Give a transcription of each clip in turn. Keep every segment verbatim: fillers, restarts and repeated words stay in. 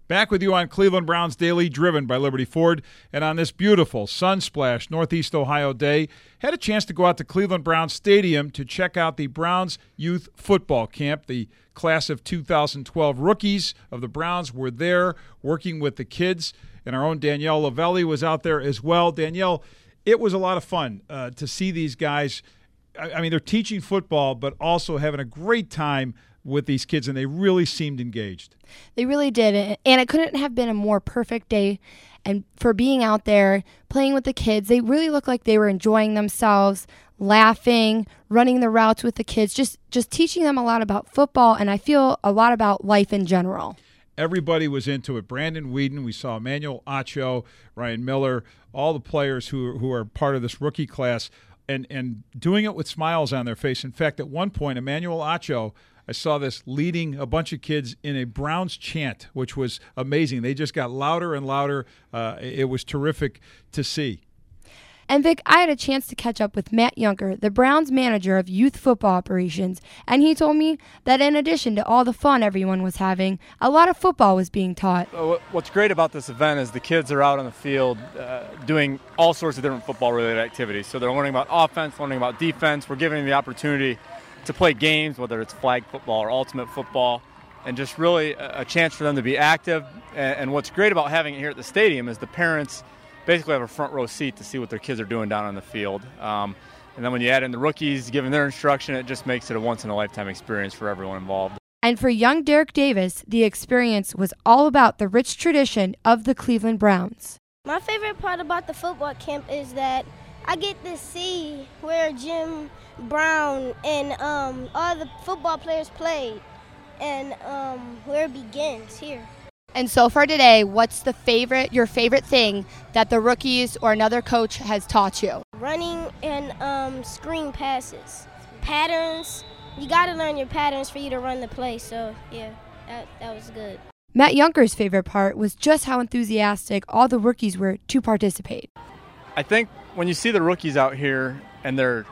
Back with you on Cleveland Browns Daily, driven by Liberty Ford. And on this beautiful sun-splashed Northeast Ohio day, had a chance to go out to Cleveland Browns Stadium to check out the Browns Youth Football Camp. The class of two thousand twelve rookies of the Browns were there working with the kids, and our own Danielle Lavelli was out there as well. Danielle, it was a lot of fun uh, to see these guys. I, I mean, they're teaching football, but also having a great time with these kids, and they really seemed engaged. They really did, and it couldn't have been a more perfect day. And for being out there, playing with the kids, they really looked like they were enjoying themselves, laughing, running the routes with the kids, just, just teaching them a lot about football, and I feel a lot about life in general. Everybody was into it. Brandon Whedon, we saw Emmanuel Acho, Ryan Miller, all the players who, who are part of this rookie class, and, and doing it with smiles on their face. In fact, at one point, Emmanuel Acho, I saw this leading a bunch of kids in a Browns chant, which was amazing. They just got louder and louder. Uh, it was terrific to see. And Vic, I had a chance to catch up with Matt Yunker, the Browns manager of youth football operations, and he told me that in addition to all the fun everyone was having, a lot of football was being taught. What's great about this event is the kids are out on the field uh, doing all sorts of different football-related activities. So they're learning about offense, learning about defense. We're giving them the opportunity to play games, whether it's flag football or ultimate football, and just really a chance for them to be active. And what's great about having it here at the stadium is the parents basically have a front row seat to see what their kids are doing down on the field. Um, and then when you add in the rookies giving their instruction, it just makes it a once-in-a-lifetime experience for everyone involved. And for young Derek Davis, the experience was all about the rich tradition of the Cleveland Browns. My favorite part about the football camp is that I get to see where Jim Brown and um, all the football players played and um, where it begins here. And so far today, what's the favorite, your favorite thing that the rookies or another coach has taught you? Running and um, screen passes. Patterns. You got to learn your patterns for you to run the play. So, yeah, that, that was good. Matt Yunker's favorite part was just how enthusiastic all the rookies were to participate. I think when you see the rookies out here and they're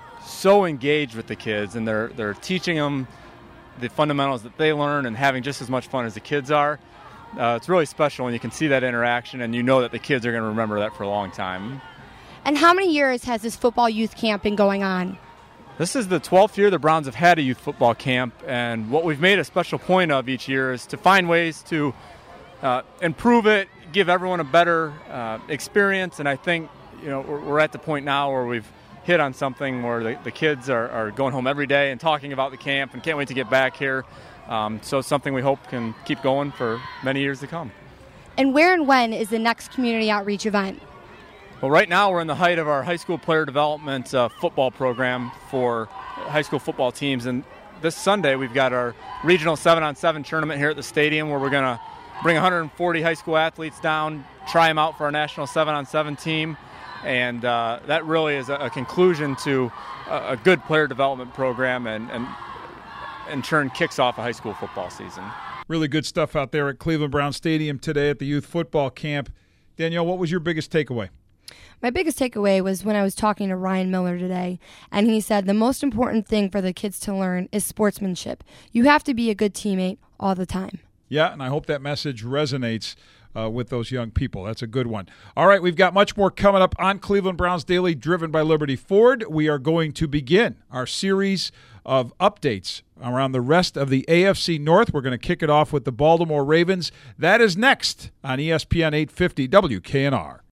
so engaged with the kids and they're they're teaching them the fundamentals that they learn and having just as much fun as the kids are, uh, it's really special when you can see that interaction and you know that the kids are going to remember that for a long time. And how many years has this football youth camp been going on? This is the twelfth year the Browns have had a youth football camp, and what we've made a special point of each year is to find ways to uh, improve it, give everyone a better uh, experience, and I think you know we're, we're at the point now where we've hit on something where the, the kids are, are going home every day and talking about the camp and can't wait to get back here. Um, so it's something we hope can keep going for many years to come. And where and when is the next community outreach event? Well, right now we're in the height of our high school player development uh, football program for high school football teams. And this Sunday we've got our regional seven on seven tournament here at the stadium where we're going to bring one hundred forty high school athletes down, try them out for our national seven on seven team. And uh, that really is a, a conclusion to a, a good player development program and, and in turn kicks off a high school football season. Really good stuff out there at Cleveland Browns Stadium today at the youth football camp. Danielle, what was your biggest takeaway? My biggest takeaway was when I was talking to Ryan Miller today, and he said the most important thing for the kids to learn is sportsmanship. You have to be a good teammate all the time. Yeah, and I hope that message resonates uh, with those young people. That's a good one. All right, we've got much more coming up on Cleveland Browns Daily, driven by Liberty Ford. We are going to begin our series of updates around the rest of the A F C North. We're going to kick it off with the Baltimore Ravens. That is next on E S P N eight fifty W K N R.